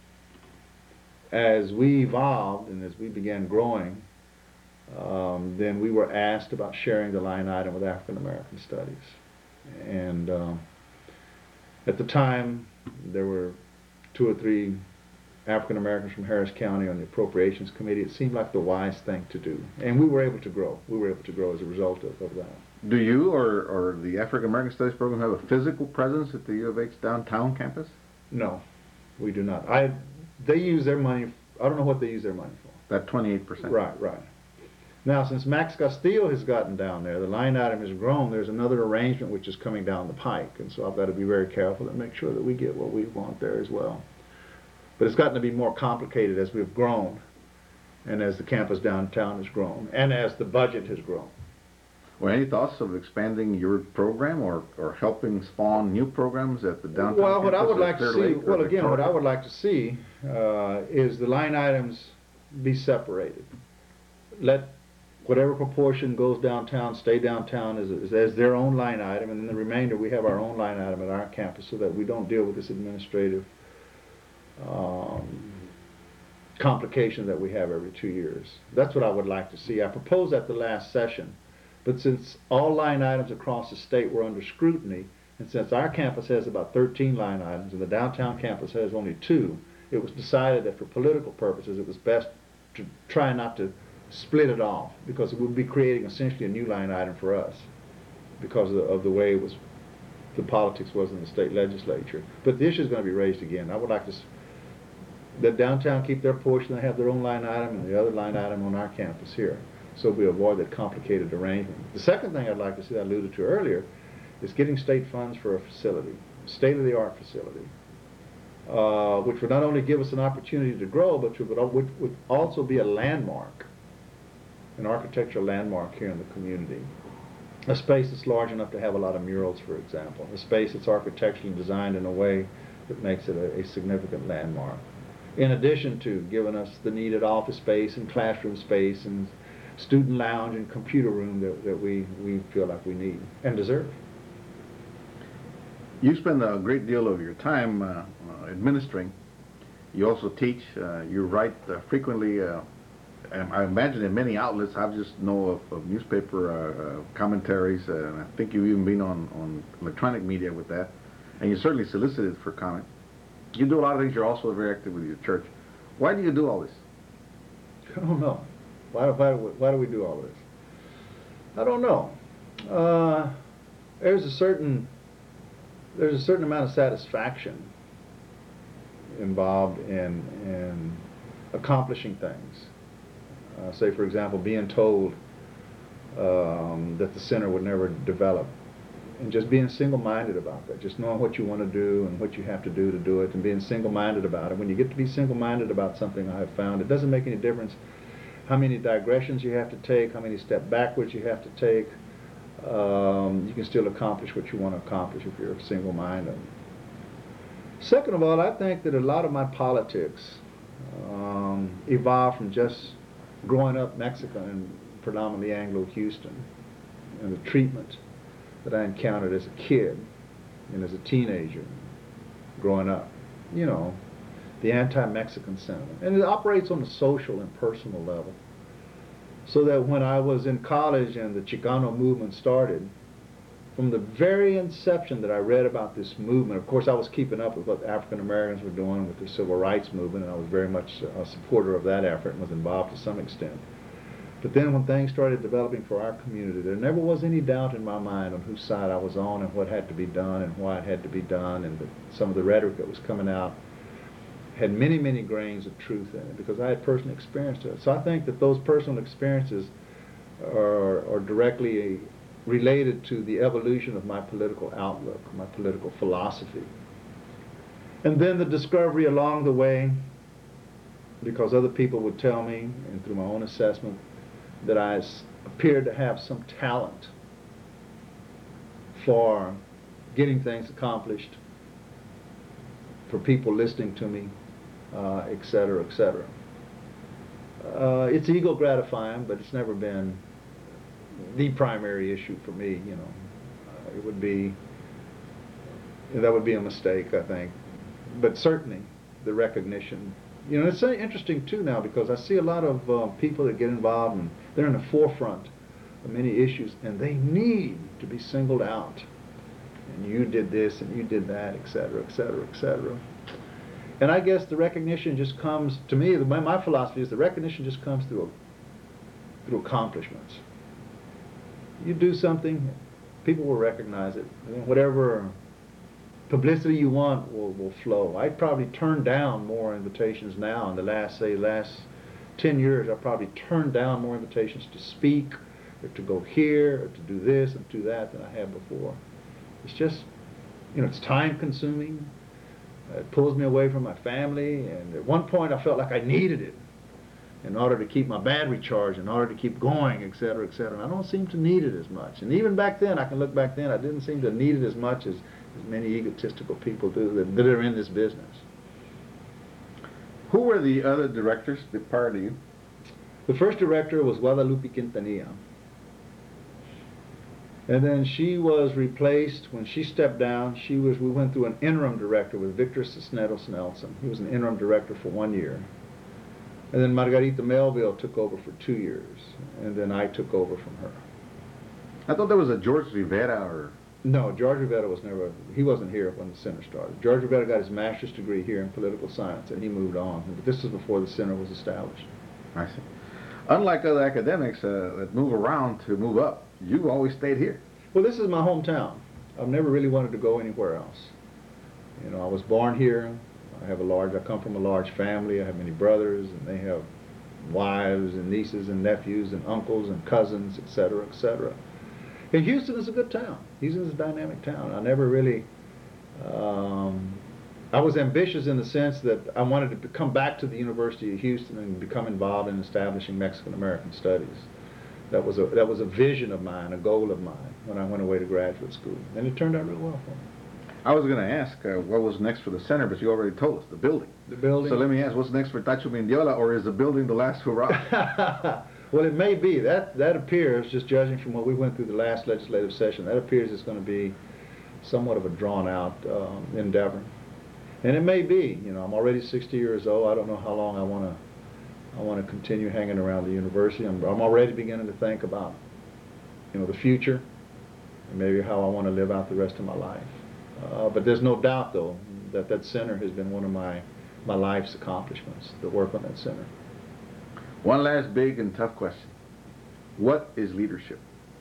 As we evolved and as we began growing, then we were asked about sharing the line item with African American Studies. And at the time, there were 2 or 3 African Americans from Harris County on the Appropriations Committee. It seemed like the wise thing to do. And we were able to grow. We were able to grow as a result of that. Do you or the African American Studies program have a physical presence at the U of H downtown campus? No, we do not. They use their money, I don't know what they use their money for. That 28%. Right. Now, since Max Castillo has gotten down there, the line item has grown, there's another arrangement which is coming down the pike, and so I've got to be very careful and make sure that we get what we want there as well. But it's gotten to be more complicated as we've grown, and as the campus downtown has grown, and as the budget has grown. Well, any thoughts of expanding your program or helping spawn new programs at the downtown Well, what I campus would at like to Clear see, Lake or well, again, what Victoria? I would like to see is the line items be separated. Let whatever proportion goes downtown stay downtown as their own line item, and then the remainder we have our own line item at our campus, so that we don't deal with this administrative complication that we have every 2 years. That's what I would like to see. I proposed at the last session, but since all line items across the state were under scrutiny, and since our campus has about 13 line items and the downtown campus has only 2, it was decided that for political purposes it was best to try not to split it off, because it would be creating essentially a new line item for us because of the way the politics was in the state legislature. But the issue is going to be raised again. I would like to that downtown keep their portion, they have their own line item, and the other line item on our campus here, so we avoid that complicated arrangement. The second thing I'd like to see, that I alluded to earlier, is getting state funds for a facility, state-of-the-art facility, which would not only give us an opportunity to grow, but would also be a landmark, an architectural landmark here in the community. A space that's large enough to have a lot of murals, for example. A space that's architecturally designed in a way that makes it a significant landmark. In addition to giving us the needed office space and classroom space and student lounge and computer room that we feel like we need and deserve. You spend a great deal of your time administering. You also teach. You write frequently. And I imagine in many outlets. I just know of newspaper commentaries, and I think you've even been on electronic media with that. And you certainly solicited for comment. You do a lot of things. You're also very active with your church. Why do you do all this? I don't know. Why do we do all this? I don't know. There's a certain amount of satisfaction involved in accomplishing things. Say, for example, being told that the center would never develop, and just being single-minded about that, just knowing what you want to do and what you have to do it, and being single-minded about it. When you get to be single-minded about something, I have found it doesn't make any difference how many digressions you have to take, how many steps backwards you have to take. You can still accomplish what you want to accomplish if you're single-minded. Second of all, I think that a lot of my politics evolved from just growing up Mexican and predominantly Anglo-Houston, and the treatment that I encountered as a kid and as a teenager growing up. You know, the anti-Mexican sentiment. And it operates on a social and personal level. So that when I was in college and the Chicano movement started, from the very inception that I read about this movement, of course I was keeping up with what African Americans were doing with the civil rights movement, and I was very much a supporter of that effort and was involved to some extent. But then when things started developing for our community, there never was any doubt in my mind on whose side I was on and what had to be done and why it had to be done, and some of the rhetoric that was coming out had many, many grains of truth in it because I had personally experienced it. So I think that those personal experiences are directly related to the evolution of my political outlook, my political philosophy. And then the discovery along the way, because other people would tell me, and through my own assessment, that I appeared to have some talent for getting things accomplished, for people listening to me, et cetera, et cetera. It's ego gratifying, but it's never been the primary issue for me. You know, that would be a mistake, I think. But certainly the recognition. You know, it's so interesting too now because I see a lot of people that get involved and they're in the forefront of many issues, and they need to be singled out. And you did this, and you did that, et cetera, et cetera, et cetera. And I guess the recognition just comes, to me, my philosophy is the recognition just comes through accomplishments. You do something, people will recognize it. And whatever publicity you want will flow. I probably turn down more invitations now in the last 10 years. I probably turned down more invitations to speak, or to go here, or to do this and do that than I have before. It's just, you know, it's time consuming. It pulls me away from my family, and at one point I felt like I needed it in order to keep my battery charged, in order to keep going, et cetera, et cetera. And I don't seem to need it as much. And even back then, I can look back then, I didn't seem to need it as much as many egotistical people do that are in this business. Who were the other directors prior to you? The first director was Guadalupe Quintanilla. And then she was replaced. When she stepped down, we went through an interim director with Victor Cisneros Nelson. He was an interim director for 1 year. And then Margarita Melville took over for 2 years. And then I took over from her. I thought there was a George Rivera or... No, George Rivera he wasn't here when the center started. George Rivera got his master's degree here in political science, and he moved on. But this was before the center was established. I see. Unlike other academics that move around to move up, you always stayed here. Well, this is my hometown. I've never really wanted to go anywhere else. You know, I was born here. I come from a large family. I have many brothers, and they have wives and nieces and nephews and uncles and cousins, et cetera, et cetera. And Houston is a good town. Houston is a dynamic town. I never really... I was ambitious in the sense that I wanted to come back to the University of Houston and become involved in establishing Mexican-American studies. That was a vision of mine, a goal of mine, when I went away to graduate school. And it turned out real well for me. I was going to ask what was next for the center, but you already told us, the building. The building. So let me ask, what's next for Tacho Mendiola, or is the building the last hurrah? Well, it may be. That appears, just judging from what we went through the last legislative session, that appears it's going to be somewhat of a drawn-out endeavor. And it may be, you know, I'm already 60 years old. I don't know how long I want to continue hanging around the university. I'm already beginning to think about, you know, the future and maybe how I want to live out the rest of my life. But there's no doubt, though, that that center has been one of my life's accomplishments, the work on that center. One last big and tough question. What is leadership?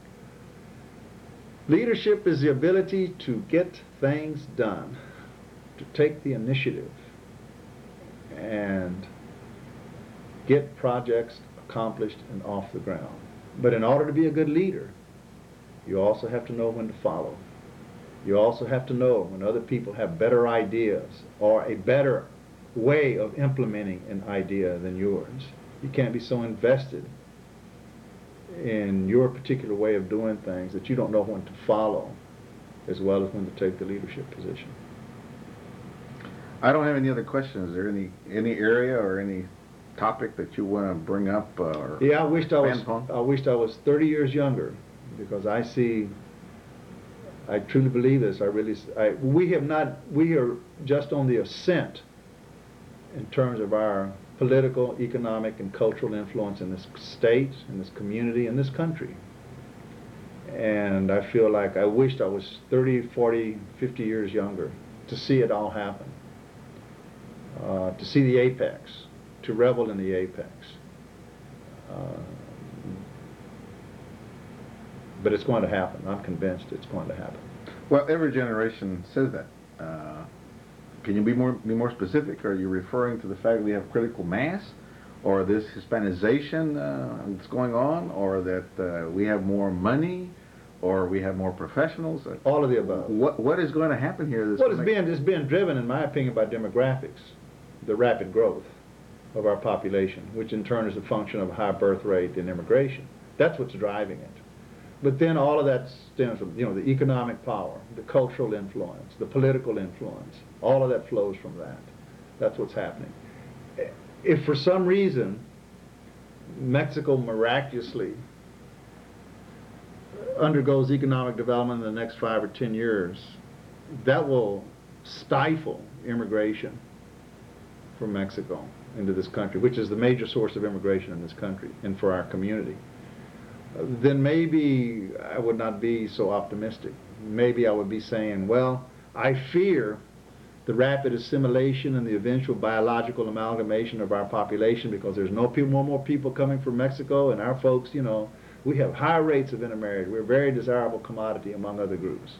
Leadership is the ability to get things done, to take the initiative and get projects accomplished and off the ground. But in order to be a good leader, you also have to know when to follow. You also have to know when other people have better ideas or a better way of implementing an idea than yours. You can't be so invested in your particular way of doing things that you don't know when to follow as well as when to take the leadership position. I don't have any other questions. Is there any area or any topic that you want to bring up? Yeah, I wished I was 30 years younger, because I truly believe this. We are just on the ascent in terms of our political, economic, and cultural influence in this state, in this community, in this country. And I feel like I wished I was 30, 40, 50 years younger to see it all happen. To see the apex, to revel in the apex. But it's going to happen. I'm convinced it's going to happen. Well, every generation says that. Can you be more specific? Are you referring to the fact that we have critical mass, or this Hispanization that's going on, or that we have more money, or we have more professionals? All of the above. What is going to happen here? It's being driven, in my opinion, by demographics, the rapid growth of our population, which in turn is a function of high birth rate and immigration. That's what's driving it. But then all of that stems from, you know, the economic power, the cultural influence, the political influence. All of that flows from that. That's what's happening. If for some reason Mexico miraculously undergoes economic development in the next 5 or 10 years, that will stifle immigration from Mexico into this country, which is the major source of immigration in this country and for our community. Then maybe I would not be so optimistic. Maybe I would be saying, well, I fear the rapid assimilation and the eventual biological amalgamation of our population, because there's more people coming from Mexico, and our folks, you know, we have high rates of intermarriage. We're a very desirable commodity among other groups.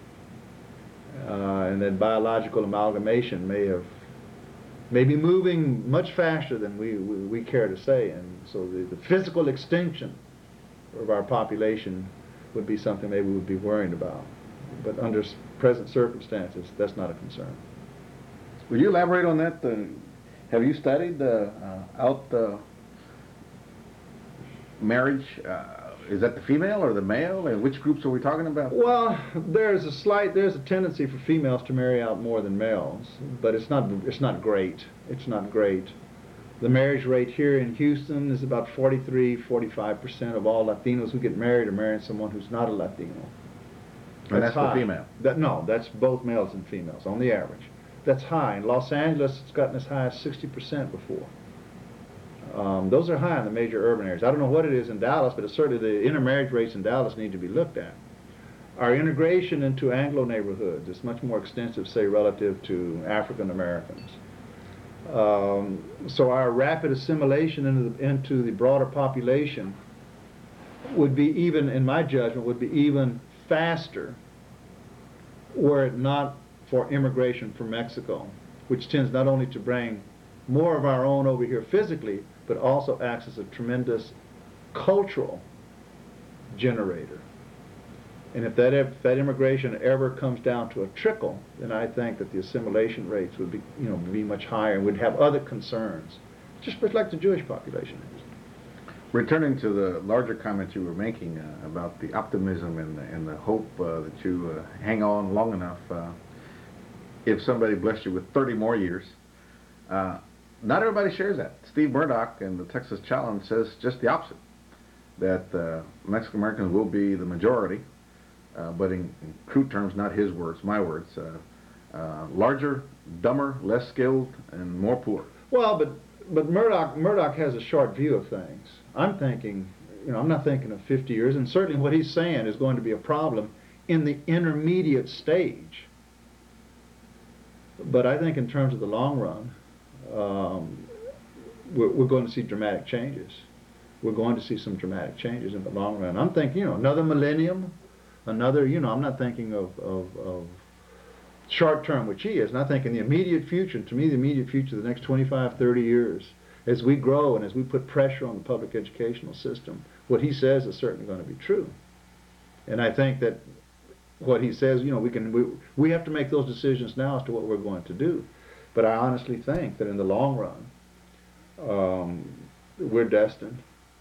And that biological amalgamation may be moving much faster than we care to say, and so the physical extinction of our population would be something maybe we would be worried about. But under present circumstances, that's not a concern. Will you elaborate on that? Have you studied marriage? Is that the female or the male? And which groups are we talking about? Well, there's a tendency for females to marry out more than males, but it's not great. It's not great. The marriage rate here in Houston is about 43-45% of all Latinos who get married are marrying someone who's not a Latino. And that's high. the female? No, that's both males and females on the average. That's high. In Los Angeles, it's gotten as high as 60% before. Those are high in the major urban areas. I don't know what it is in Dallas, but certainly the intermarriage rates in Dallas need to be looked at. Our integration into Anglo neighborhoods is much more extensive, say, relative to African Americans. So our rapid assimilation into the broader population would be, even in my judgment, would be even faster were it not for immigration from Mexico, which tends not only to bring more of our own over here physically, but also acts as a tremendous cultural generator. And if that immigration ever comes down to a trickle, then I think that the assimilation rates would be much higher, and would have other concerns, just like the Jewish population is. Returning to the larger comment you were making about the optimism and the hope that you hang on long enough, if somebody blessed you with 30 more years, not everybody shares that. Steve Murdoch in the Texas Challenge says just the opposite, that Mexican Americans will be the majority. but in crude terms, not his words, my words. Larger, dumber, less skilled, and more poor. Well, but Murdoch has a short view of things. I'm thinking, I'm not thinking of 50 years, and certainly what he's saying is going to be a problem in the intermediate stage. But I think in terms of the long run, we're going to see dramatic changes. We're going to see some dramatic changes in the long run. I'm thinking, another millennium, another, I'm not thinking of short term, which he is, and I think in the immediate future, to me the immediate future, the next 25, 30 years, as we grow and as we put pressure on the public educational system, what he says is certainly going to be true. And I think that what he says, we have to make those decisions now as to what we're going to do. But I honestly think that in the long run, we're destined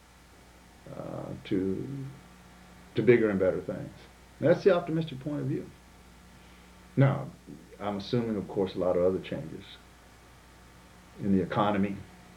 to bigger and better things. That's the optimistic point of view. Now, I'm assuming, of course, a lot of other changes in the economy,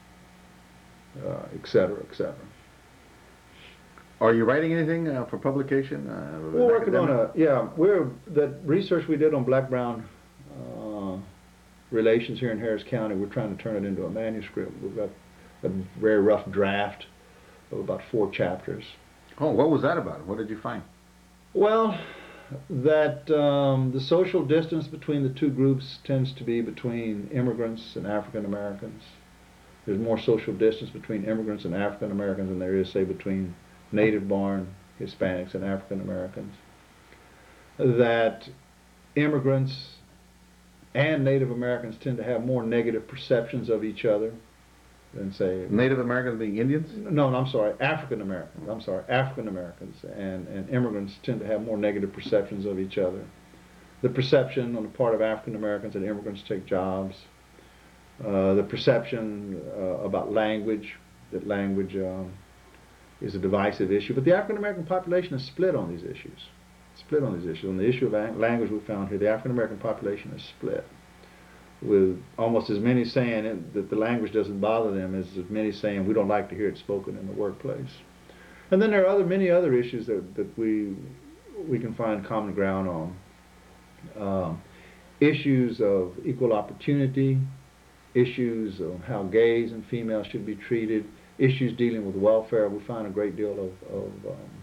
et cetera, et cetera. Are you writing anything for publication? We're working on that research we did on black-brown relations here in Harris County, we're trying to turn it into a manuscript. We've got a very rough draft of about 4 chapters. Oh, what was that about? What did you find? Well, that the social distance between the two groups tends to be between immigrants and African Americans. There's more social distance between immigrants and African Americans than there is, say, between native-born Hispanics and African Americans. That immigrants and Native Americans tend to have more negative perceptions of each other than, say... Native Americans being Indians? No, I'm sorry, African Americans. I'm sorry, African Americans and immigrants tend to have more negative perceptions of each other. The perception on the part of African Americans that immigrants take jobs. The perception about language, that language is a divisive issue. But the African American population is split on these issues. On the issue of language, we found here the African American population is split, with almost as many saying that the language doesn't bother them as many saying we don't like to hear it spoken in the workplace. And then there are many other issues that we can find common ground on. Issues of equal opportunity, issues of how gays and females should be treated, issues dealing with welfare. We find a great deal of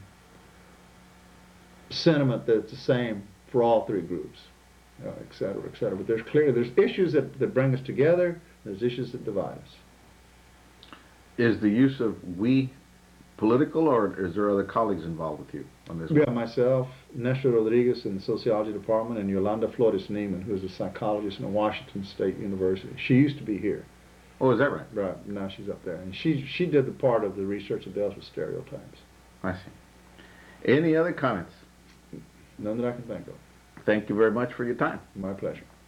sentiment that's the same for all 3 groups, et cetera, et cetera. But there's issues that bring us together, there's issues that divide us. Is the use of we political, or is there other colleagues involved with you on this? Yeah, myself, Nestor Rodriguez in the sociology department, and Yolanda Flores Neiman, who's a psychologist in Washington State University. She used to be here. Oh, is that right? Right, now she's up there. And she did the part of the research that deals with stereotypes. I see. Any other comments? None that I can think of. Thank you very much for your time. My pleasure.